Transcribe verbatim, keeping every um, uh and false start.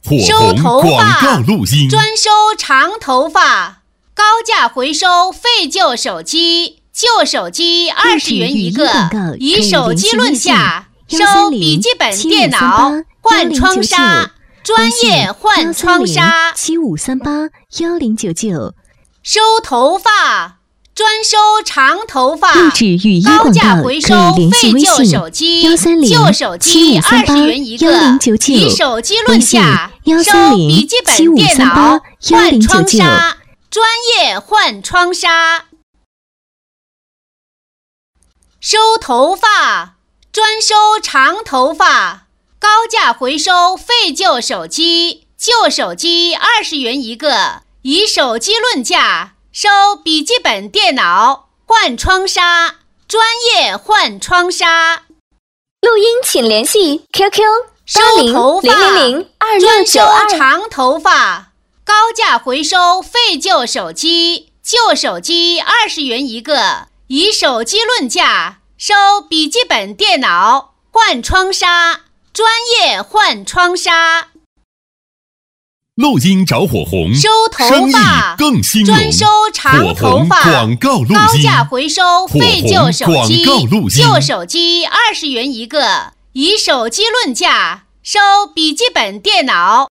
火收头红广发告录音， 专收长头发，高价回收废旧手机，旧手机二十元一个，以手机论价，收笔记本电脑，换窗纱，专业换窗纱。 七五三八幺零九九。 收头发，专收长头发， 录制语音高广告价回收可以联系废旧微信手机， 幺三零旧手七机五三八二十元一个幺零九，九， 以手机论微信价， 幺三收笔零记七五本电脑三八，幺换零九九。 窗纱，专业换窗纱。收头发，专收长头发，高价回收废旧手机，旧手机二十元一个，以手机论价，收笔记本电脑，换窗纱，专业换窗纱。 录音请联系 Q Q 收八零头发， 零零零二六专收九二。 长头发，高价回收废旧手机，旧手机二十元一个，以手机论价，收笔记本电脑，换窗纱，专业换窗纱。 录音找火红， 收头生意发， 更兴隆。 专收长火红头发， 广告录音， 高价回收废旧手机火红广告录音， 旧手机二十元一个，以手机论价，收笔记本电脑。